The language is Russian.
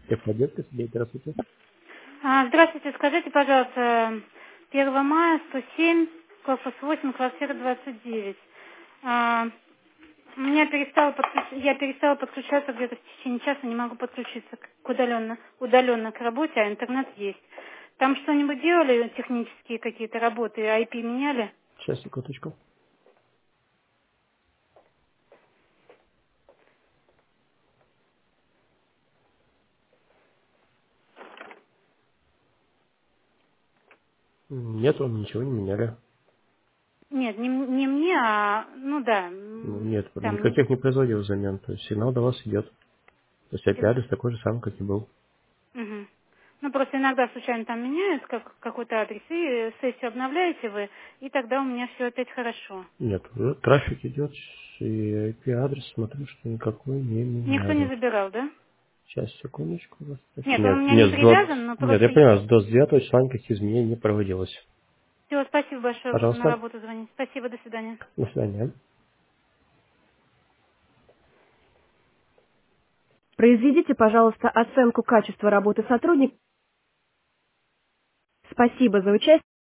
Техподдержка, Сергей, здравствуйте. Здравствуйте, скажите, пожалуйста, 1 мая, 107, корпус 8, квартира 29. А, я перестала подключаться где-то в течение часа, не могу подключиться удаленно к работе, а интернет есть. Там что-нибудь делали, технические какие-то работы, IP меняли? Сейчас, секундочку. Нет, он ничего не меняли. Нет, не мне, а, ну да, Ну, нет, там никаких не производил замен. То есть сигнал до вас идет. То есть не... IP-адрес такой же самый, как и был. Мгм. Ну, просто иногда случайно там меняют какой-то адрес, и сессию обновляете вы, и тогда у меня все опять хорошо. Нет, уже трафик идет, и IP-адрес смотрю, что никакой не Никто не меняли. забирал, да? Сейчас, секундочку. Нет, он у Нет, меня не нет, привязан, но нет, я просто... понимаю, с 29 числа никаких изменений не проводилось. Все, спасибо большое, буду на Пожалуйста, работу звонить. Спасибо, до свидания. до свидания. Произведите, пожалуйста, оценку качества работы сотрудника. Спасибо за участие.